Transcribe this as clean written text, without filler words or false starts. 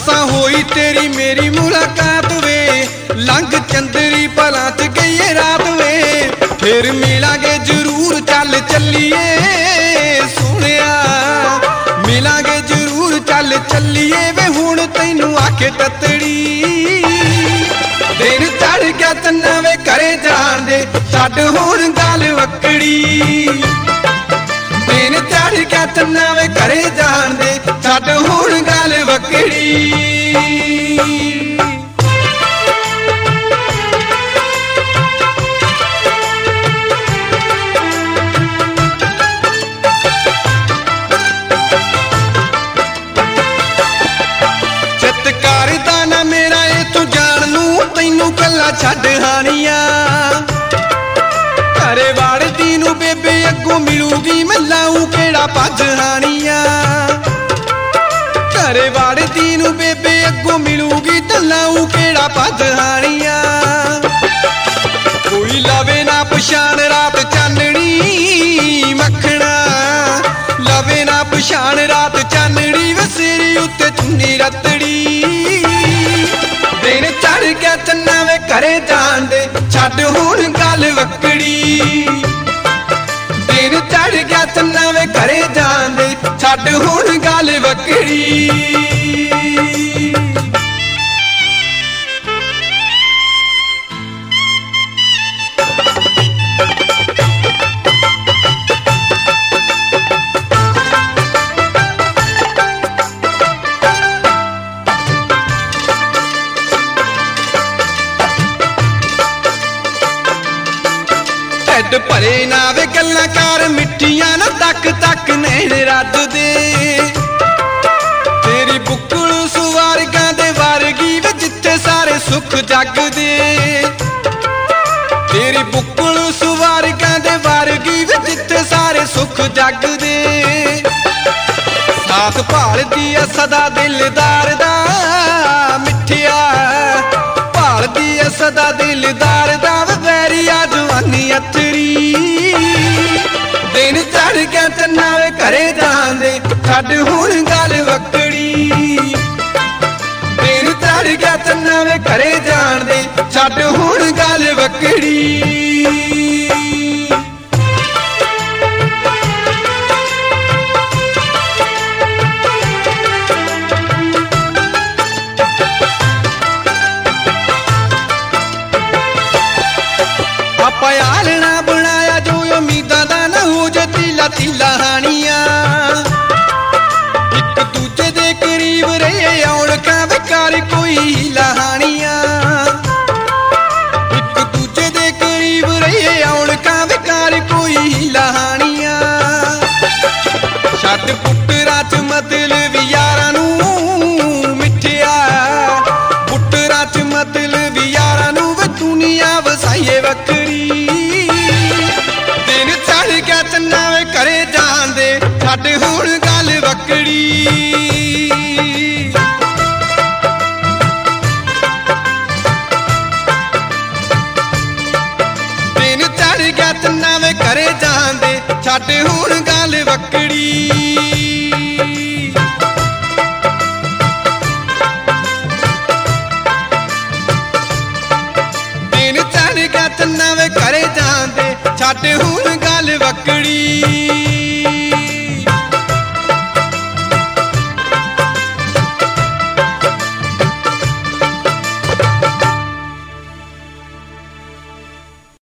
मसा होई तेरी मेरी मुलाकात वे, लंघ चंदरी भला च गई रात वे, फिर मिलांगे जरूर चल चलिए सोहणिया, मिलांगे जरूर चल चलिए वे हुण तैनू आखे ततड़ी, दिन चढ़ गया चन्ना वे घरे जाण दे छड्ड हुण गल वकड़ी, दिन चढ़ गया चन्ना वे घरे जाण दे छड्ड हुण गल वकड़ी। कला छड्ड हानिया घरे वाड़दी नू बेबे अगों मिलूगी मैं लाऊं केड़ा पज हानिया, घरे वाड़दी नू बेबे अगों मिलूगी ते लाऊं केड़ा पज हानिया, कोई लवे ना पछाण रात चाननी मखना, लवे ना पछाण रात चाननी वे सिर उत्ते चुन्नी रतड़ी, दिन चढ़ गया चन्ना वे घरे जाण दे छड्ड हुण गल वकड़ी, दिन चढ़ गया चन्ना वे घरे जाण दे छड्ड हुण गल वकड़ी। भरे ना वे गल्लां कर मिठियां ना तक तक नैण रद दे, तेरी बुक्कल सुवारगां दे वर्गी वे जिथे सारे सुख जग दे, तेरी बुक्कल सुवारगां दे वर्गी वे जिथे सारे सुख जग दे, साथ भालदी आ सदा दिलदार दा मिठिया, भालदी आ सदा दिलदार दा वैरी आ जवानी अतरी, दिन चढ़ गया चन्ना वे घरे जाण दे छड्ड हुण गल वकड़ी, दिन चढ़ गया चन्ना वे घरे जाण दे छड्ड हुण गल वकड़ी। आलना बनाया जो उम्मीदा दा ना हो जे तिला तिला हानिया, एक दूजे दे करीब रहे औलकां बेकार कोई लहानिया, एक दूजे दे करीब रहे औलकां बेकार कोई लहानिया, छड्ड पुत्तरां च मतलब यारां नूं मिठिया, पुत्तरां च मतलब यारां नूं वे दुनिया वसाइए वकड़ी, चन्ना वे घरे जाण दे छड्ड हुण गल वकड़ी, दिन चढ़ गया चन्ना वे घरे जाण दे छड्ड हुण गल वकड़ी, दिन चढ़ गया चन्ना वे घरे जाण दे छड्ड हुण गल वकड़ी।